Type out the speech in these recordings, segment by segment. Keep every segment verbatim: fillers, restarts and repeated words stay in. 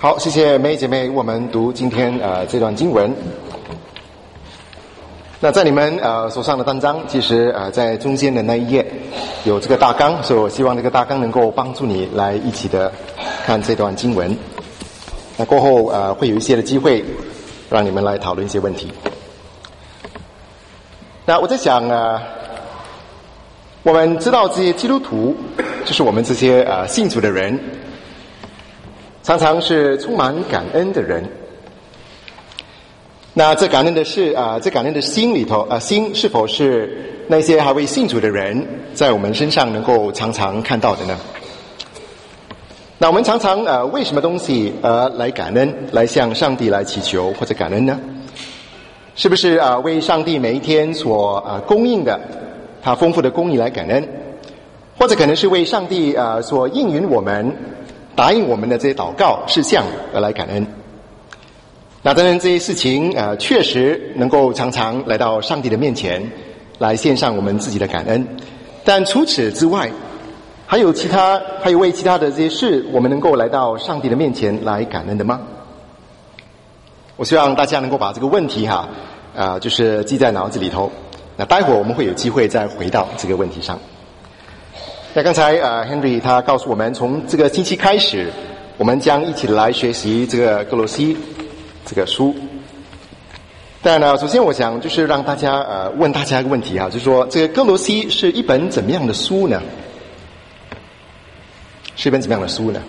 好，谢谢梅姐妹，我们读今天呃这段经文。那在你们呃手上的单章，其实呃在中间的那一页有这个大纲，所以我希望这个大纲能够帮助你来一起的看这段经文。那过后呃会有一些的机会让你们来讨论一些问题。那我在想呃我们知道这些基督徒，就是我们这些呃信主的人，常常是充满感恩的人。那这感恩的是啊、呃，这感恩的心里头啊、呃，心是否是那些还未信主的人在我们身上能够常常看到的呢？那我们常常呃为什么东西呃来感恩，来向上帝来祈求或者感恩呢？是不是啊、呃、为上帝每一天所啊、呃、供应的他丰富的供应来感恩，或者可能是为上帝啊、呃、所应允我们答应我们的这些祷告事项而来感恩？那当然这些事情呃确实能够常常来到上帝的面前来献上我们自己的感恩，但除此之外还有其他还有为其他的这些事我们能够来到上帝的面前来感恩的吗？我希望大家能够把这个问题哈啊、呃、就是记在脑子里头，那待会儿我们会有机会再回到这个问题上。那刚才呃 Henry 他告诉我们，从这个星期开始我们将一起来学习这个歌罗西这个书。但呢，首先我想就是让大家呃问大家一个问题哈，就是说这个歌罗西是一本怎么样的书呢？是一本怎么样的书呢？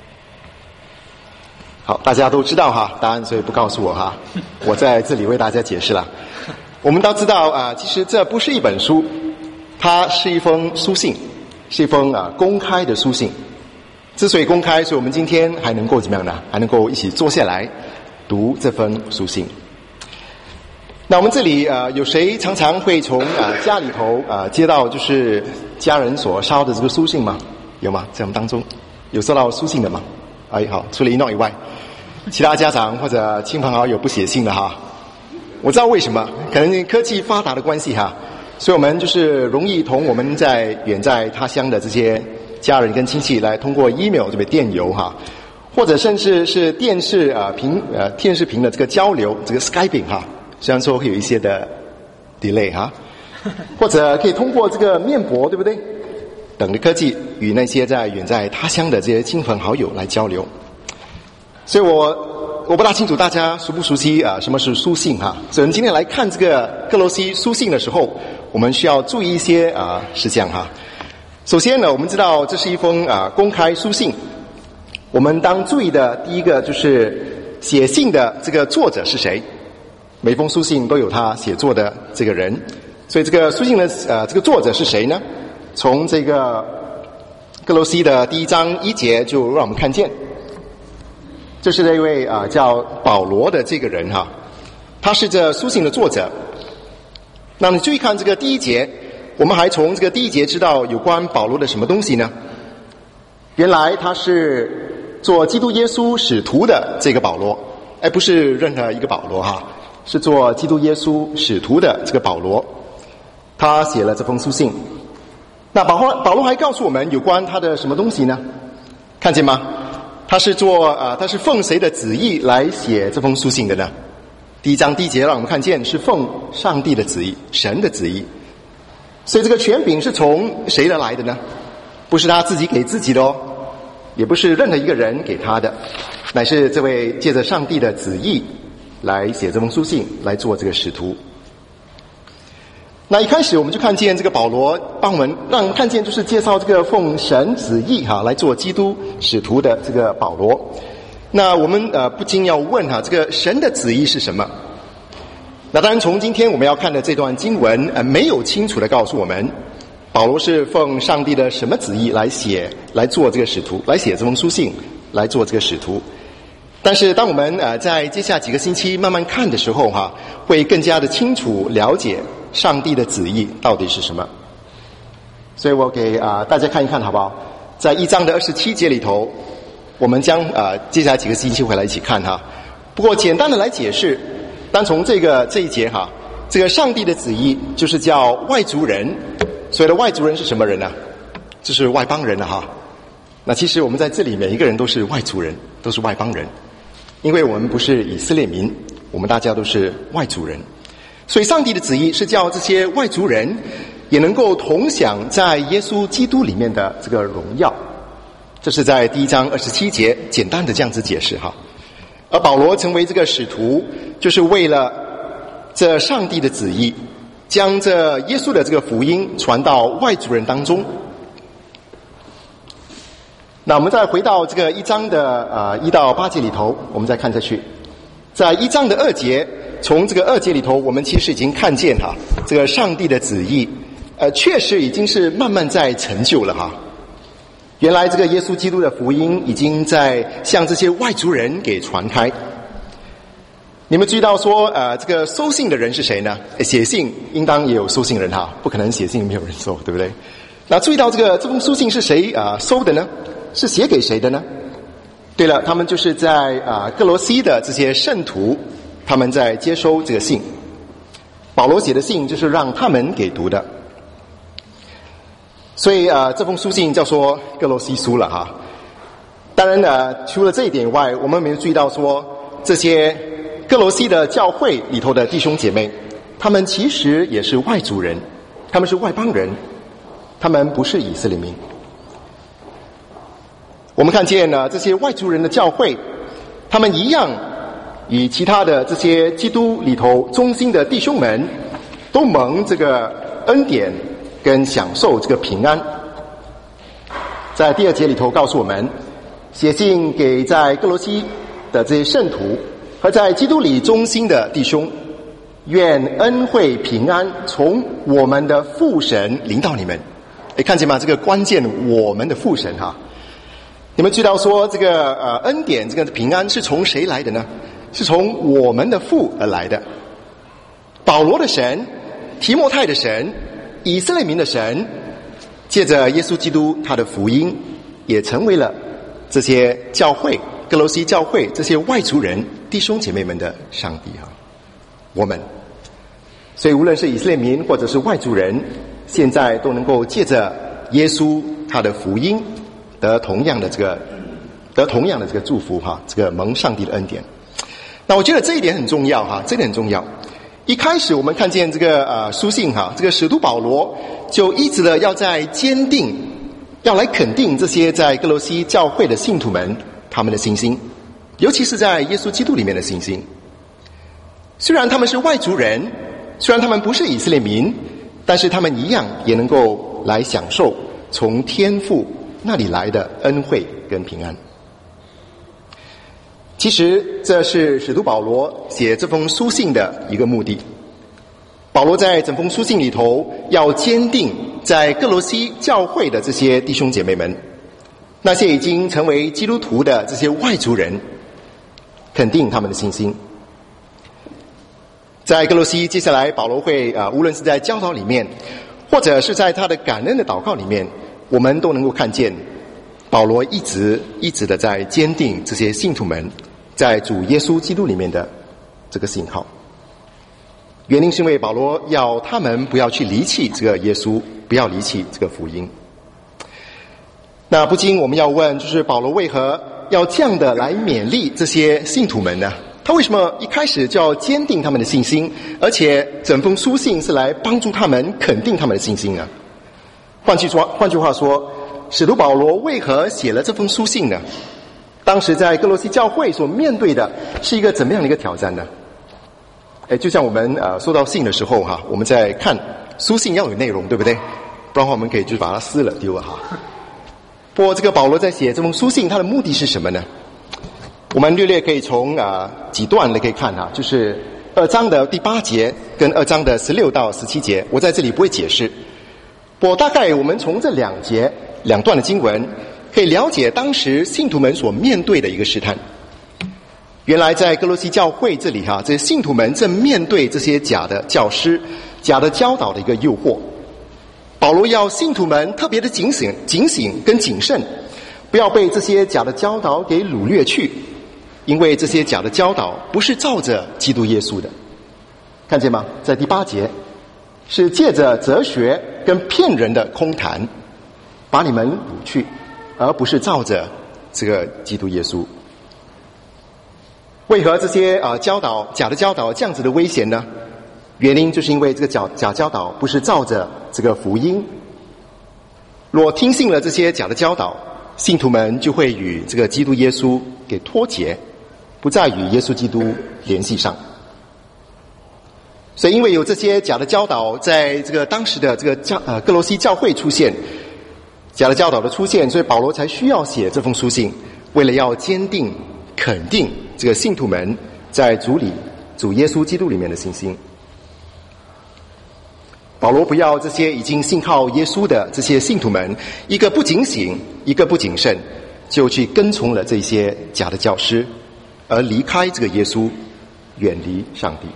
好，大家都知道哈，答案所以不告诉我哈，我在这里为大家解释了。我们都知道啊、呃，其实这不是一本书，它是一封书信，是一封啊、呃、公开的书信。之所以公开，所以我们今天还能够怎么样呢？还能够一起坐下来读这封书信。那我们这里呃有谁常常会从呃家里头呃接到就是家人所烧的这个书信吗？有吗？在我们当中有收到书信的吗？哎，好，除了一诺以外，其他家长或者亲朋好友不写信的哈。我知道为什么，可能科技发达的关系哈，所以我们就是容易同我们在远在他乡的这些家人跟亲戚来通过 email 这个电邮哈，或者甚至是电视啊屏呃电视屏的这个交流，这个 Skyping 哈，虽然说会有一些的 delay 哈，或者可以通过这个面博，对不对？等的科技与那些在远在他乡的这些亲朋好友来交流。所以我我不大清楚大家熟不熟悉啊、呃、什么是书信哈。所以我们今天来看这个歌罗西书信的时候，我们需要注意一些啊、呃、事项哈。首先呢，我们知道这是一封啊、呃、公开书信。我们当注意的第一个就是写信的这个作者是谁。每封书信都有他写作的这个人，所以这个书信的呃这个作者是谁呢？从这个歌罗西的第一章一节就让我们看见，这是这位啊、呃、叫保罗的这个人哈，他是这书信的作者。那你注意看这个第一节，我们还从这个第一节知道有关保罗的什么东西呢？原来他是做基督耶稣使徒的这个保罗，哎，不是任何一个保罗哈，是做基督耶稣使徒的这个保罗，他写了这封书信。那保罗保罗还告诉我们有关他的什么东西呢？看见吗？他是做呃他是奉谁的旨意来写这封书信的呢？第一章第一节让我们看见是奉上帝的旨意，神的旨意。所以这个权柄是从谁的来的呢？不是他自己给自己的哦，也不是任何一个人给他的，乃是这位借着上帝的旨意来写这封书信，来做这个使徒。那一开始我们就看见这个保罗帮我们让我们看见就是介绍这个奉神旨意哈来做基督使徒的这个保罗。那我们呃不禁要问哈，这个神的旨意是什么？那当然从今天我们要看的这段经文呃没有清楚的告诉我们保罗是奉上帝的什么旨意来写来做这个使徒，来写这封书信，来做这个使徒。但是当我们呃在接下几个星期慢慢看的时候哈，会更加的清楚了解上帝的旨意到底是什么。所以我给啊、呃、大家看一看好不好？在一章的二十七节里头，我们将呃接下来几个星期回来一起看哈。不过简单的来解释，单从这个这一节哈，这个上帝的旨意就是叫外族人。所谓的外族人是什么人呢？就是外邦人了哈。 那其实我们在这里每一个人都是外族人，都是外邦人，因为我们不是以色列民，我们大家都是外族人。所以上帝的旨意是叫这些外族人也能够同享在耶稣基督里面的这个荣耀。这是在第一章二十七节简单的这样子解释哈。而保罗成为这个使徒，就是为了这上帝的旨意，将这耶稣的这个福音传到外族人当中。那我们再回到这个一章的呃一到八节里头，我们再看下去。在一章的二节，从这个二节里头，我们其实已经看见哈，这个上帝的旨意，呃，确实已经是慢慢在成就了哈。原来这个耶稣基督的福音已经在向这些外族人给传开。你们注意到说，呃，这个收信的人是谁呢？写信应当也有收信人哈，不可能写信没有人收，对不对？那注意到这个这封书信是谁啊、呃、收的呢？是写给谁的呢？对了，他们就是在啊、呃、各罗西的这些圣徒，他们在接收这个信。保罗写的信就是让他们给读的。所以啊、呃，这封书信叫做各罗西书了哈。当然呢，除了这一点以外，我们没有注意到说，这些各罗西的教会里头的弟兄姐妹，他们其实也是外族人，他们是外邦人，他们不是以色列民。我们看见呢，这些外族人的教会，他们一样与其他的这些基督里头忠心的弟兄们，都蒙这个恩典跟享受这个平安。在第二节里头告诉我们，写信给在各罗西的这些圣徒和在基督里忠心的弟兄，愿恩惠平安从我们的父神临到你们。诶，看见吗？这个关键，我们的父神哈。你们知道说这个呃恩典这个平安是从谁来的呢？是从我们的父而来的。保罗的神，提摩太的神，以色列民的神，借着耶稣基督他的福音，也成为了这些教会各罗西教会这些外族人弟兄姐妹们的上帝啊，我们。所以无论是以色列民或者是外族人，现在都能够借着耶稣他的福音，得同样的这个得同样的这个祝福哈，这个蒙上帝的恩典。那我觉得这一点很重要哈，这一点很重要。一开始我们看见这个呃书信哈，这个使徒保罗就一直的要在坚定，要来肯定这些在各罗西教会的信徒们他们的信心，尤其是在耶稣基督里面的信心。虽然他们是外族人，虽然他们不是以色列民，但是他们一样也能够来享受从天父那里来的恩惠跟平安。其实这是使徒保罗写这封书信的一个目的。保罗在整封书信里头要坚定在各罗西教会的这些弟兄姐妹们，那些已经成为基督徒的这些外族人，肯定他们的信心。在各罗西，接下来保罗会啊、呃，无论是在教导里面，或者是在他的感恩的祷告里面，我们都能够看见保罗一直一直的在坚定这些信徒们在主耶稣基督里面的这个信号。原因是因为保罗要他们不要去离弃这个耶稣，不要离弃这个福音。那不禁我们要问，就是保罗为何要这样的来勉励这些信徒们呢？他为什么一开始就要坚定他们的信心，而且整封书信是来帮助他们肯定他们的信心呢？换句说，换句话说，使徒保罗为何写了这封书信呢？当时在各罗西教会所面对的是一个怎么样的一个挑战呢？哎，就像我们呃收到信的时候哈，我们在看书信要有内容，对不对？不然的话我们可以就把它撕了丢了哈。不过这个保罗在写这封书信，他的目的是什么呢？我们略略可以从啊、呃、几段来可以看哈，就是二章的第八节跟二章的十六到十七节，我在这里不会解释。我大概我们从这两节两段的经文，可以了解当时信徒们所面对的一个试探。原来在各罗西教会这里哈，这些信徒们正面对这些假的教师、假的教导的一个诱惑。保罗要信徒们特别的警醒、警醒跟谨慎，不要被这些假的教导给掳掠去，因为这些假的教导不是照着基督耶稣的。看见吗？在第八节，是借着哲学跟骗人的空谈，把你们掳去， 而不是照着这个基督耶稣。为何这些啊、呃、教导假的教导这样子的危险呢？原因就是因为这个假假教导不是照着这个福音。若听信了这些假的教导，信徒们就会与这个基督耶稣给脱节，不再与耶稣基督联系上。所以因为有这些假的教导在这个当时的这个教呃哥罗西教会出现，假的教导的出现，所以保罗才需要写这封书信，为了要坚定肯定这个信徒们在主里主耶稣基督里面的信心。保罗不要这些已经信靠耶稣的这些信徒们一个不警醒一个不谨慎就去跟从了这些假的教师，而离开这个耶稣，远离上帝。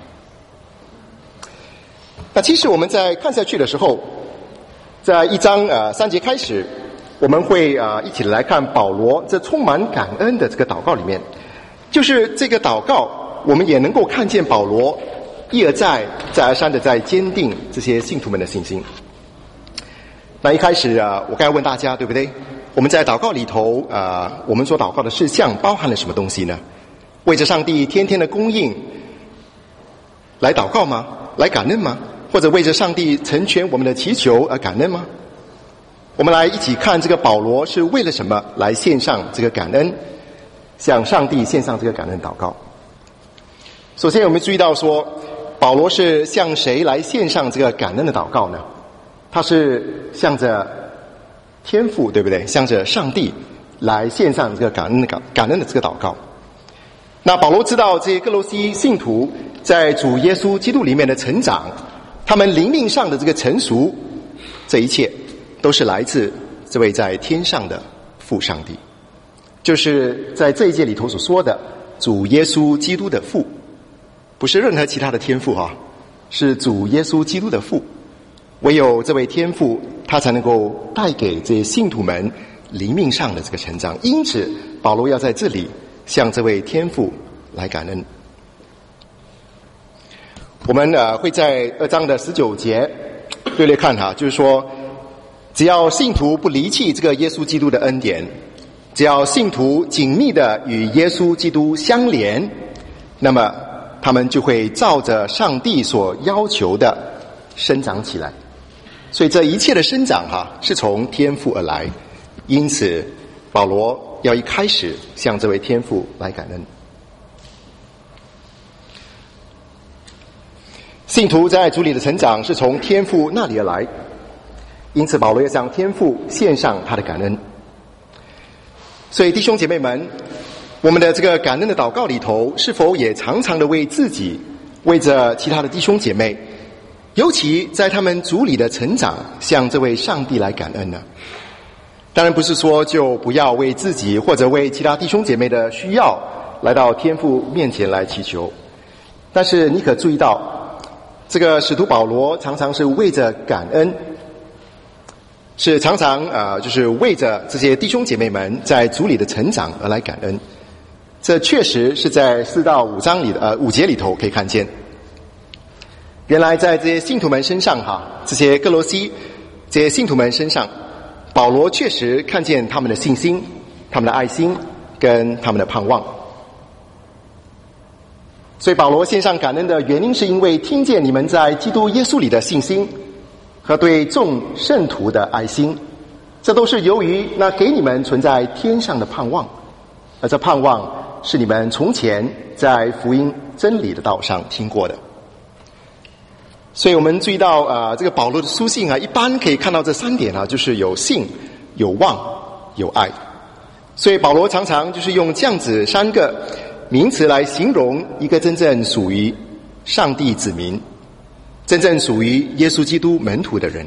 那其实我们在看下去的时候，在一章呃三节开始，我们会啊、呃、一起来看保罗这充满感恩的这个祷告里面，就是这个祷告我们也能够看见保罗一而再再而三的在坚定这些信徒们的信心。那一开始啊，我刚才问大家对不对，我们在祷告里头啊、呃，我们所祷告的事项包含了什么东西呢？为着上帝天天的供应来祷告吗？来感恩吗？或者为着上帝成全我们的祈求而感恩吗？我们来一起看这个保罗是为了什么来献上这个感恩，向上帝献上这个感恩祷告。首先我们注意到说，保罗是向谁来献上这个感恩的祷告呢？他是向着天父，对不对？向着上帝来献上这个感恩的感恩的这个祷告。那保罗知道这些哥罗西信徒在主耶稣基督里面的成长，他们灵命上的这个成熟，这一切都是来自这位在天上的父上帝，就是在这一节里头所说的主耶稣基督的父，不是任何其他的天父哈、啊，是主耶稣基督的父。唯有这位天父，他才能够带给这些信徒们灵命上的这个成长。因此保罗要在这里向这位天父来感恩。我们呃会在二章的十九节略略看哈，就是说只要信徒不离弃这个耶稣基督的恩典，只要信徒紧密的与耶稣基督相连，那么他们就会照着上帝所要求的生长起来。所以这一切的生长哈、啊、是从天父而来，因此保罗要一开始向这位天父来感恩。信徒在主里的成长是从天父那里而来，因此保罗要向天父献上他的感恩。所以弟兄姐妹们，我们的这个感恩的祷告里头，是否也常常的为自己，为着其他的弟兄姐妹，尤其在他们主里的成长，向这位上帝来感恩呢？当然不是说就不要为自己或者为其他弟兄姐妹的需要来到天父面前来祈求，但是你可注意到，这个使徒保罗常常是为着感恩，是常常呃，就是为着这些弟兄姐妹们在主里的成长而来感恩。这确实是在四到五章里的呃五节里头可以看见。原来在这些信徒们身上哈，这些哥罗西这些信徒们身上，保罗确实看见他们的信心、他们的爱心跟他们的盼望。所以保罗献上感恩的原因，是因为听见你们在基督耶稣里的信心和对众圣徒的爱心，这都是由于那给你们存在天上的盼望，而这盼望是你们从前在福音真理的道上听过的。所以我们注意到啊、呃，这个保罗的书信啊，一般可以看到这三点啊，就是有信、有望、有爱。所以保罗常常就是用这样子三个名词来形容一个真正属于上帝子民、真正属于耶稣基督门徒的人。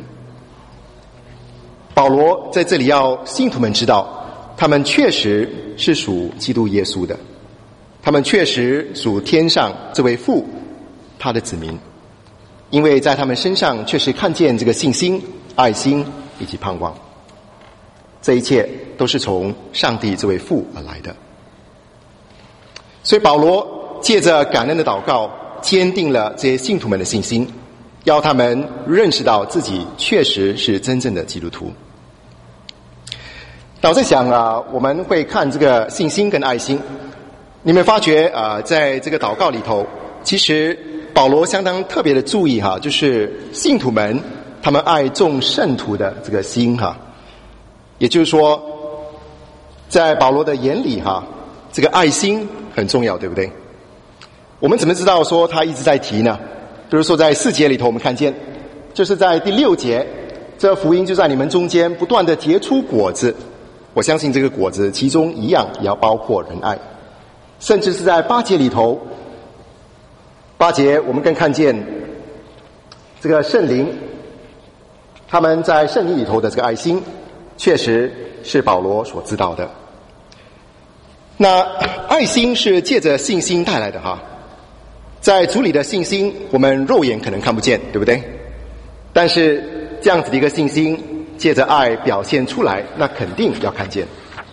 保罗在这里要信徒们知道，他们确实是属基督耶稣的，他们确实属天上这位父他的子民，因为在他们身上确实看见这个信心、爱心以及盼望，这一切都是从上帝这位父而来的。所以保罗借着感恩的祷告，坚定了这些信徒们的信心，要他们认识到自己确实是真正的基督徒。 那我在想啊，我们会看这个信心跟爱心，你们发觉啊，在这个祷告里头，其实保罗相当特别的注意哈，就是信徒们他们爱众圣徒的这个心哈，也就是说，在保罗的眼里哈，这个爱心很重要，对不对？我们怎么知道说他一直在提呢？比如说在四节里头，我们看见，就是在第六节，这福音就在你们中间不断的结出果子。我相信这个果子其中一样也要包括仁爱，甚至是在八节里头，八节我们更看见这个圣灵，他们在圣灵里头的这个爱心，确实是保罗所知道的。那爱心是借着信心带来的哈，在主里的信心，我们肉眼可能看不见，对不对？但是这样子的一个信心，借着爱表现出来，那肯定要看见。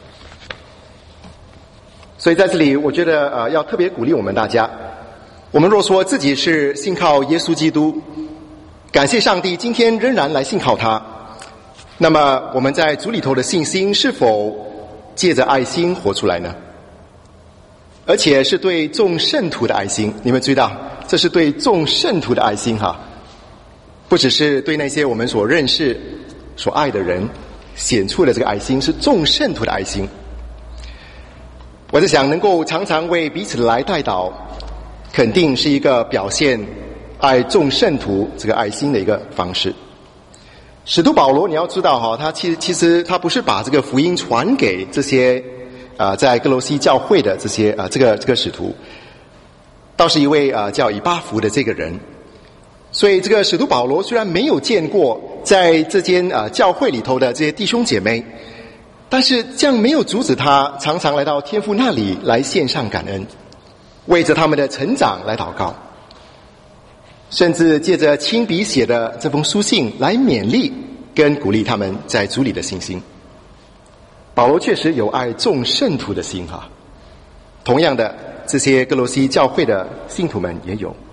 所以在这里，我觉得呃，要特别鼓励我们大家，我们若说自己是信靠耶稣基督，感谢上帝今天仍然来信靠他，那么我们在主里头的信心是否借着爱心活出来呢？而且是对众圣徒的爱心，你们注意到，这是对众圣徒的爱心哈，不只是对那些我们所认识、所爱的人显出的这个爱心，是众圣徒的爱心。我在想，能够常常为彼此来代祷，肯定是一个表现爱众圣徒这个爱心的一个方式。使徒保罗，你要知道哈，他其实其实他不是把这个福音传给这些啊、呃、在哥罗西教会的这些啊、呃、这个这个使徒，倒是一位啊、呃、叫以巴弗的这个人。所以这个使徒保罗虽然没有见过在这间啊、呃、教会里头的这些弟兄姐妹，但是这样没有阻止他常常来到天父那里来献上感恩，为着他们的成长来祷告。甚至借着亲笔写的这封书信来勉励跟鼓励他们在主里的信心。保罗确实有爱众圣徒的心哈，同样的，这些哥罗西教会的信徒们也有。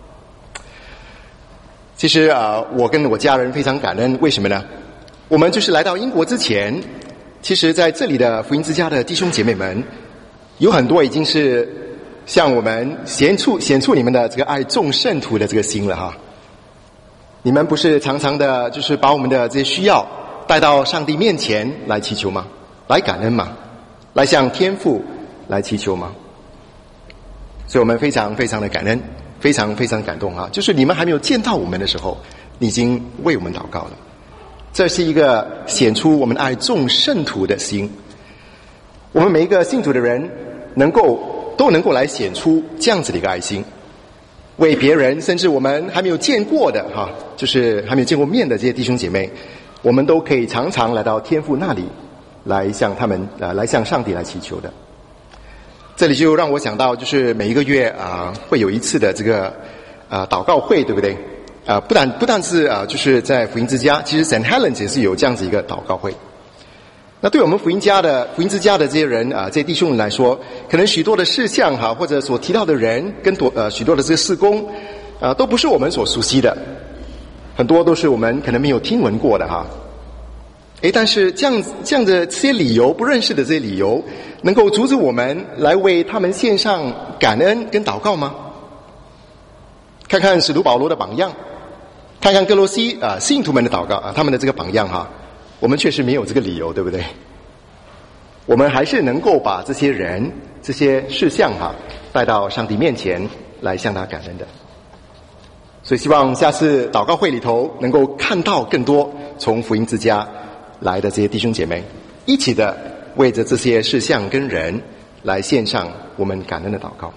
其实啊，我跟我家人非常感恩，为什么呢？我们就是来到英国之前，其实在这里的福音之家的弟兄姐妹们，有很多已经是向我们显出显出你们的这个爱众圣徒的这个心了哈。你们不是常常的就是把我们的这些需要带到上帝面前来祈求吗？来感恩吗？来向天父来祈求吗？所以我们非常非常的感恩，非常非常感动啊！就是你们还没有见到我们的时候，你已经为我们祷告了。这是一个显出我们爱众圣徒的心。我们每一个信主的人能够都能够来显出这样子的一个爱心，为别人，甚至我们还没有见过的哈，就是还没有见过面的这些弟兄姐妹，我们都可以常常来到天父那里，来向他们呃，来向上帝来祈求的。这里就让我想到，就是每一个月啊、呃，会有一次的这个啊、呃、祷告会，对不对？啊、呃，不但不但是啊、呃，就是在福音之家，其实 Saint Helens 也是有这样子一个祷告会。那对我们福音家的福音之家的这些人啊，这些弟兄们来说，可能许多的事项哈，或者所提到的人跟多呃许多的这个事工啊，都不是我们所熟悉的，很多都是我们可能没有听闻过的哈。诶，但是这样这样的这些理由，不认识的这些理由，能够阻止我们来为他们献上感恩跟祷告吗？看看使徒保罗的榜样，看看哥罗西啊信徒们的祷告啊，他们的这个榜样哈。我们确实没有这个理由，对不对？我们还是能够把这些人、这些事项哈带到上帝面前来向他感恩的。所以希望下次祷告会里头能够看到更多从福音之家来的这些弟兄姐妹，一起的为着这些事项跟人来献上我们感恩的祷告。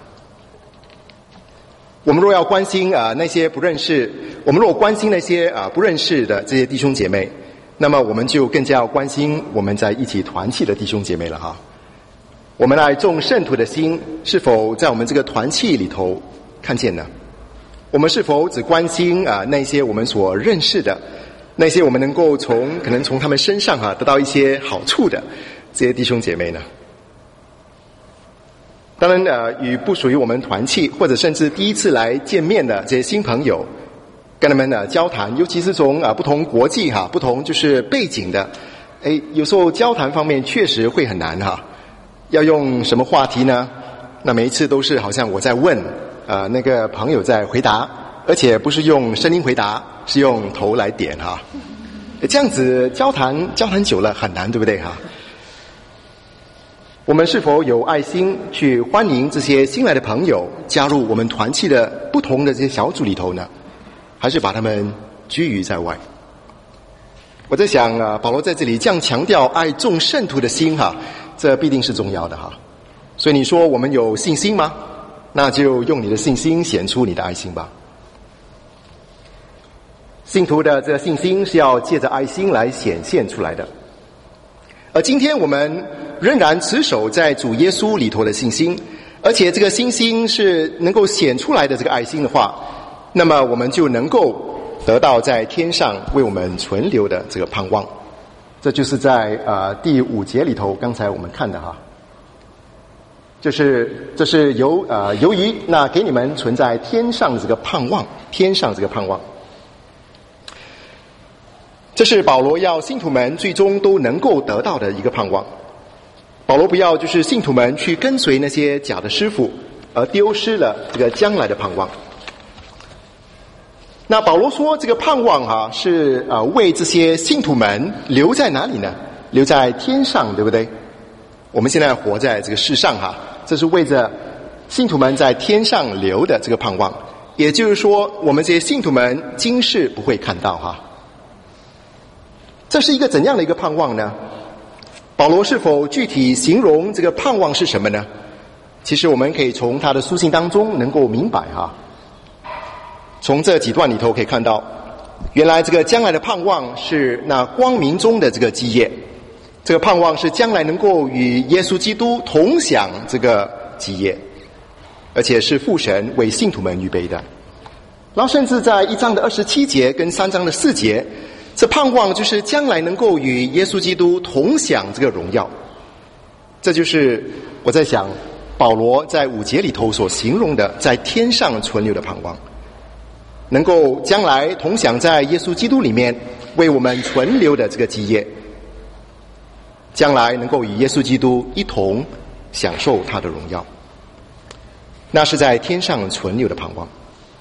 我们若要关心啊、呃、那些不认识，我们若关心那些啊、呃、不认识的这些弟兄姐妹，那么我们就更加要关心我们在一起团契的弟兄姐妹了哈。我们爱众圣徒的心是否在我们这个团契里头看见呢？我们是否只关心啊、呃、那些我们所认识的，那些我们能够从可能从他们身上哈、啊、得到一些好处的这些弟兄姐妹呢？当然呃，与不属于我们团契或者甚至第一次来见面的这些新朋友，跟他们呢交谈，尤其是从啊不同国际哈、不同就是背景的哎，有时候交谈方面确实会很难哈。要用什么话题呢？那每一次都是好像我在问，呃，那个朋友在回答，而且不是用声音回答，是用头来点哈。这样子交谈交谈久了很难，对不对哈？我们是否有爱心去欢迎这些新来的朋友加入我们团契的不同的这些小组里头呢？还是把他们拒于在外？我在想啊，保罗在这里这样强调爱众圣徒的心哈，这必定是重要的哈。所以你说我们有信心吗？那就用你的信心显出你的爱心吧。信徒的这个信心是要借着爱心来显现出来的。而今天我们仍然持守在主耶稣里头的信心，而且这个信心是能够显出来的这个爱心的话，那么我们就能够得到在天上为我们存留的这个盼望。这就是在呃第五节里头刚才我们看的哈，就是这是由呃由于那给你们存在天上这个盼望，天上这个盼望。这是保罗要信徒们最终都能够得到的一个盼望。保罗不要就是信徒们去跟随那些假的师傅，而丢失了这个将来的盼望。那保罗说这个盼望哈、啊、是呃为这些信徒们留在哪里呢？留在天上，对不对？我们现在活在这个世上哈、啊，这是为着信徒们在天上留的这个盼望。也就是说，我们这些信徒们今世不会看到哈、啊。这是一个怎样的一个盼望呢？保罗是否具体形容这个盼望是什么呢？其实我们可以从他的书信当中能够明白哈。从这几段里头可以看到，原来这个将来的盼望是那光明中的这个基业，这个盼望是将来能够与耶稣基督同享这个基业，而且是父神为信徒们预备的。然后甚至在一章的二十七节跟三章的四节，这盼望就是将来能够与耶稣基督同享这个荣耀。这就是我在想保罗在五节里头所形容的在天上存留的盼望，能够将来同享在耶稣基督里面为我们存留的这个基业，将来能够与耶稣基督一同享受他的荣耀，那是在天上存留的盼望。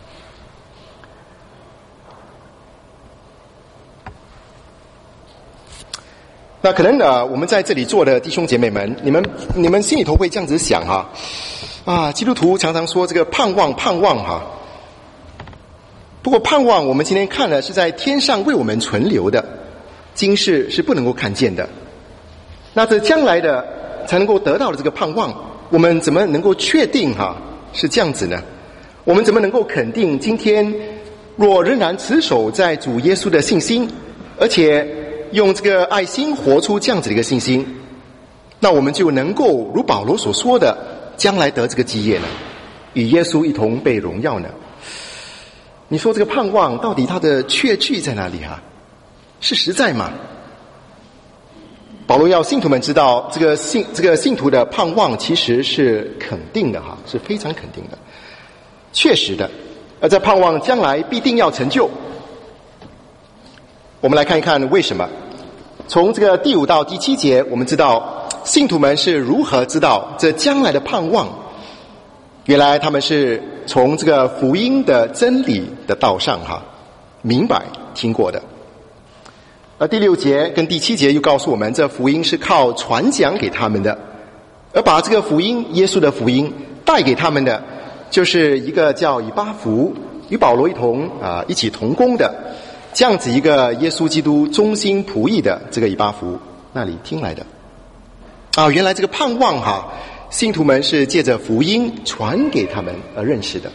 那可能呢，我们在这里坐的弟兄姐妹们，你们你们心里头会这样子想哈，啊，基督徒常常说这个盼望盼望哈。不过盼望我们今天看的是在天上为我们存留的，今世是不能够看见的。那这将来的才能够得到的这个盼望，我们怎么能够确定哈是这样子呢？我们怎么能够肯定今天若仍然持守在主耶稣的信心，而且用这个爱心活出这样子的一个信心，那我们就能够如保罗所说的，将来得这个基业呢，与耶稣一同被荣耀呢？你说这个盼望到底它的确据在哪里啊？是实在吗？保罗要信徒们知道，这个信这个信徒的盼望其实是肯定的哈，是非常肯定的，确实的，而这盼望将来必定要成就。我们来看一看为什么。从这个第五到第七节，我们知道信徒们是如何知道这将来的盼望。原来他们是从这个福音的真理的道上哈明白听过的。而第六节跟第七节又告诉我们，这福音是靠传讲给他们的，而把这个福音耶稣的福音带给他们的，就是一个叫以巴弗与保罗一同啊、呃、一起同工的这样子一个耶稣基督忠心仆役的这个以巴弗那里听来的。啊，原来这个盼望哈，信徒们是借着福音传给他们而认识的。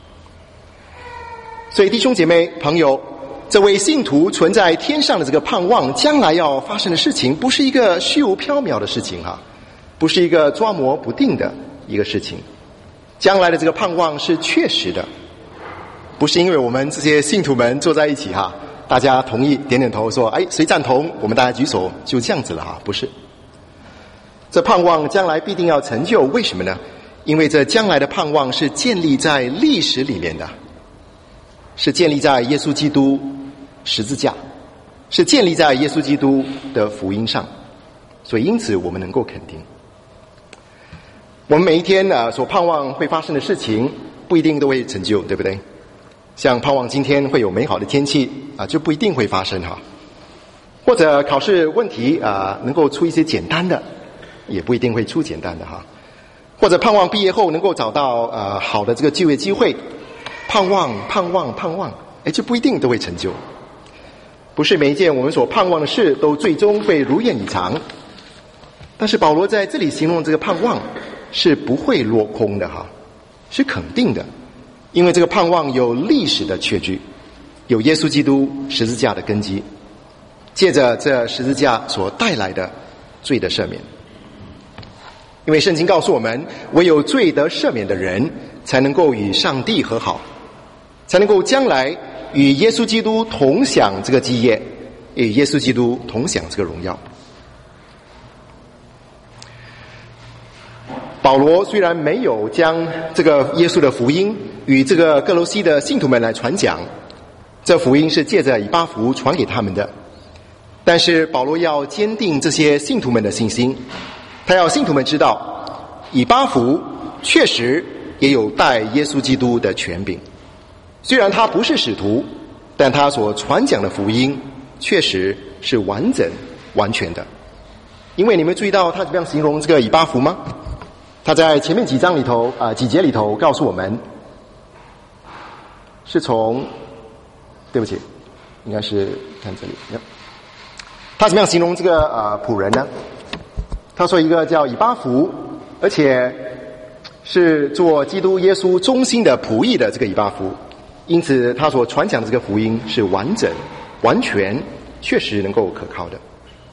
所以弟兄姐妹朋友，这位信徒存在天上的这个盼望，将来要发生的事情，不是一个虚无缥缈的事情哈，不是一个抓摸不定的一个事情。将来的这个盼望是确实的，不是因为我们这些信徒们坐在一起哈，大家同意点点头说，哎，谁赞同？我们大家举手，就这样子了哈，不是。这盼望将来必定要成就，为什么呢？因为这将来的盼望是建立在历史里面的，是建立在耶稣基督十字架是建立在耶稣基督的福音上，所以因此我们能够肯定，我们每一天啊所盼望会发生的事情不一定都会成就，对不对？像盼望今天会有美好的天气啊，就不一定会发生哈。或者考试问题啊能够出一些简单的，也不一定会出简单的哈。或者盼望毕业后能够找到呃好的这个就业机会，盼望盼望盼望，哎，这不一定都会成就。不是每一件我们所盼望的事都最终会如愿以偿。但是保罗在这里形容这个盼望是不会落空的哈，是肯定的，因为这个盼望有历史的确据，有耶稣基督十字架的根基，借着这十字架所带来的罪的赦免。因为圣经告诉我们，唯有罪得赦免的人才能够与上帝和好，才能够将来与耶稣基督同享这个基业，与耶稣基督同享这个荣耀。保罗虽然没有将这个耶稣的福音与这个哥罗西的信徒们来传讲，这福音是借着以巴弗传给他们的，但是保罗要坚定这些信徒们的信心，他要信徒们知道，以巴弗确实也有带耶稣基督的权柄，虽然他不是使徒，但他所传讲的福音确实是完整完全的。因为你们注意到他怎么样形容这个以巴弗吗？他在前面几章里头啊、呃、几节里头告诉我们，是从对不起应该是看这里，他怎么样形容这个呃仆人呢？他说一个叫以巴弗，而且是做基督耶稣忠心的仆役的这个以巴弗，因此他所传讲的这个福音是完整完全确实能够可靠的。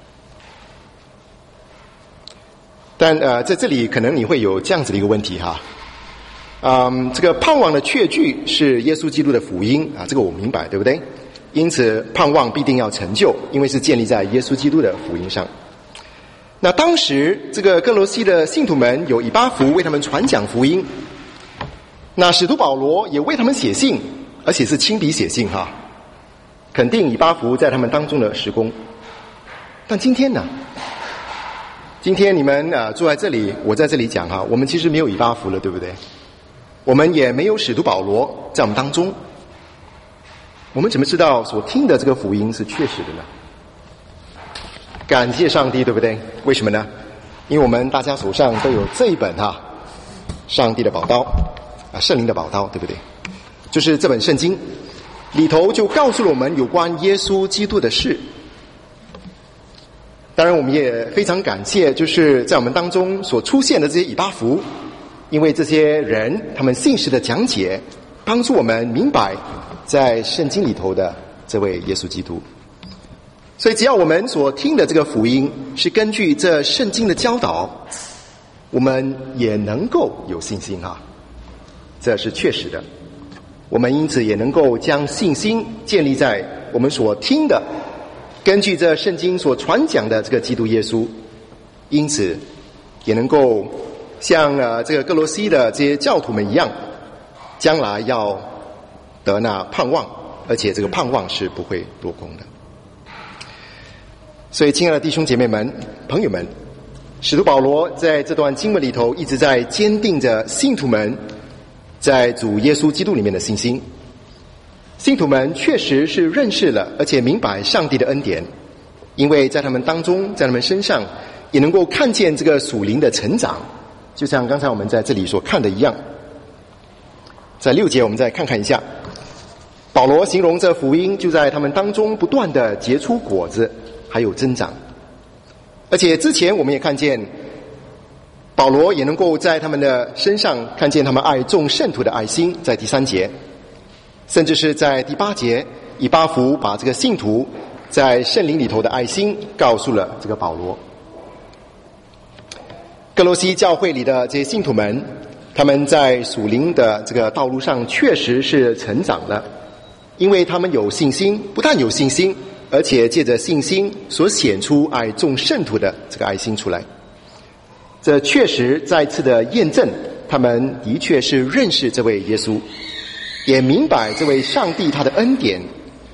但呃，在这里可能你会有这样子的一个问题哈，嗯，这个盼望的确据是耶稣基督的福音啊，这个我明白，对不对？因此盼望必定要成就，因为是建立在耶稣基督的福音上。那当时这个哥罗西的信徒们有以巴弗为他们传讲福音，那使徒保罗也为他们写信，而且是亲笔写信哈，肯定以巴弗在他们当中的事工。但今天呢？今天你们啊坐在这里，我在这里讲哈，我们其实没有以巴弗了，对不对？我们也没有使徒保罗在我们当中，我们怎么知道所听的这个福音是确实的呢？感谢上帝，对不对？为什么呢？因为我们大家手上都有这一本哈，上帝的宝刀啊，圣灵的宝刀，对不对？就是这本圣经里头就告诉了我们有关耶稣基督的事。当然我们也非常感谢就是在我们当中所出现的这些以巴弗，因为这些人他们信实的讲解帮助我们明白在圣经里头的这位耶稣基督。所以只要我们所听的这个福音是根据这圣经的教导，我们也能够有信心啊，这是确实的。我们因此也能够将信心建立在我们所听的根据这圣经所传讲的这个基督耶稣，因此也能够像呃这个哥罗西的这些教徒们一样，将来要得那盼望，而且这个盼望是不会落空的。所以亲爱的弟兄姐妹们朋友们，使徒保罗在这段经文里头一直在坚定着信徒们在主耶稣基督里面的信心。信徒们确实是认识了而且明白上帝的恩典，因为在他们当中在他们身上也能够看见这个属灵的成长，就像刚才我们在这里所看的一样。在六节我们再看看一下，保罗形容这福音就在他们当中不断的结出果子还有增长。而且之前我们也看见保罗也能够在他们的身上看见他们爱众圣徒的爱心，在第三节，甚至是在第八节，以巴弗把这个信徒在圣灵里头的爱心告诉了这个保罗。哥罗西教会里的这些信徒们，他们在属灵的这个道路上确实是成长了，因为他们有信心，不但有信心，而且借着信心所显出爱众圣徒的这个爱心出来。这确实再次的验证他们的确是认识这位耶稣，也明白这位上帝他的恩典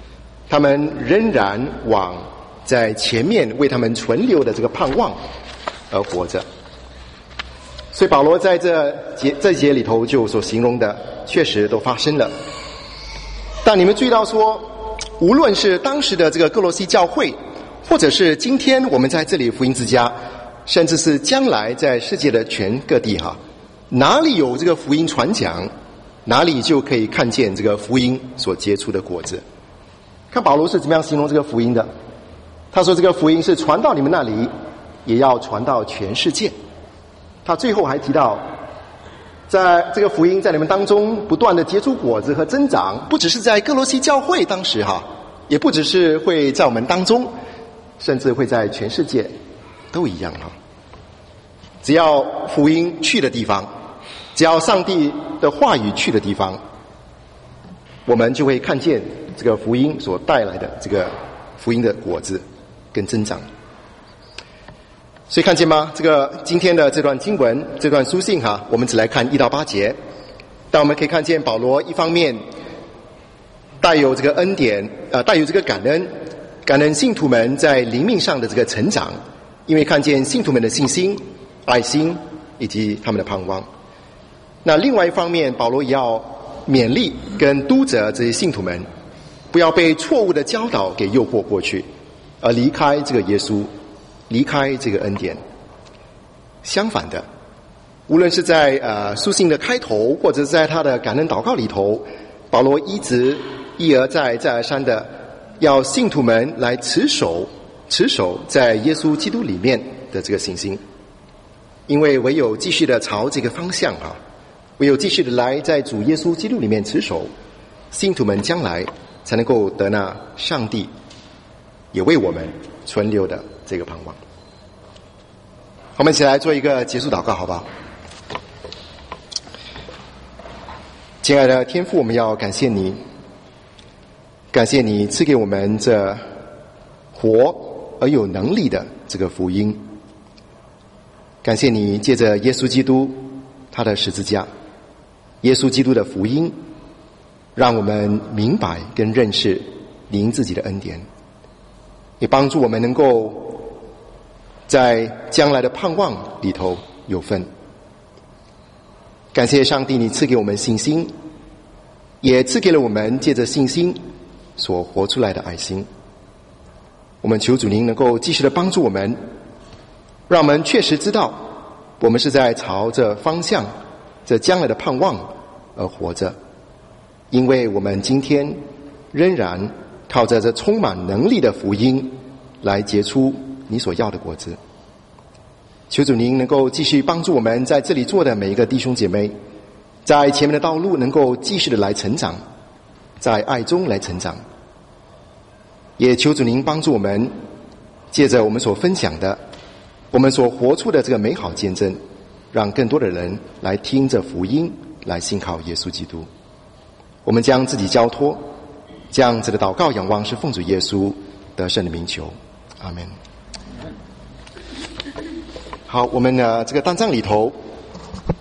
他们仍然往在前面为他们存留的这个盼望而活着。所以保罗在这节这节里头就所形容的确实都发生了。但你们注意到说，无论是当时的这个哥罗西教会，或者是今天我们在这里福音之家，甚至是将来在世界的全各地哈，哪里有这个福音传讲，哪里就可以看见这个福音所结出的果子。看保罗是怎么样形容这个福音的，他说这个福音是传到你们那里，也要传到全世界。他最后还提到，在这个福音在你们当中不断的结出果子和增长，不只是在哥罗西教会当时哈，也不只是会在我们当中，甚至会在全世界都一样哈。只要福音去的地方，只要上帝的话语去的地方，我们就会看见这个福音所带来的这个福音的果子跟增长。所以看见吗？这个今天的这段经文，这段书信哈，我们只来看一到八节，但我们可以看见保罗一方面带有这个恩典，呃，带有这个感恩，感恩信徒们在灵命上的这个成长，因为看见信徒们的信心、爱心以及他们的盼望。那另外一方面，保罗也要勉励跟督责这些信徒们，不要被错误的教导给诱惑过去，而离开这个耶稣，离开这个恩典。相反的，无论是在呃书信的开头，或者是在他的感恩祷告里头，保罗一直一而再再而三的要信徒们来持守持守在耶稣基督里面的这个信心。因为唯有继续的朝这个方向啊，唯有继续的来在主耶稣基督里面持守，信徒们将来才能够得那上帝也为我们存留的这个盼望。我们一起来做一个结束祷告好不好？亲爱的天父，我们要感谢你，感谢你赐给我们这活而有能力的这个福音，感谢你借着耶稣基督他的十字架，耶稣基督的福音，让我们明白跟认识您自己的恩典，也帮助我们能够在将来的盼望里头有份。感谢上帝，你赐给我们信心，也赐给了我们借着信心所活出来的爱心。我们求主您能够继续的帮助我们，让我们确实知道我们是在朝着方向这将来的盼望而活着，因为我们今天仍然靠着这充满能力的福音来结出你所要的果子。求主您能够继续帮助我们在这里坐的每一个弟兄姐妹，在前面的道路能够继续的来成长，在爱中来成长。也求主您帮助我们，借着我们所分享的，我们所活出的这个美好见证，让更多的人来听这福音，来信靠耶稣基督。我们将自己交托，这样子的祷告仰望是奉主耶稣得胜的名求，阿们。好，我们呢这个单章里头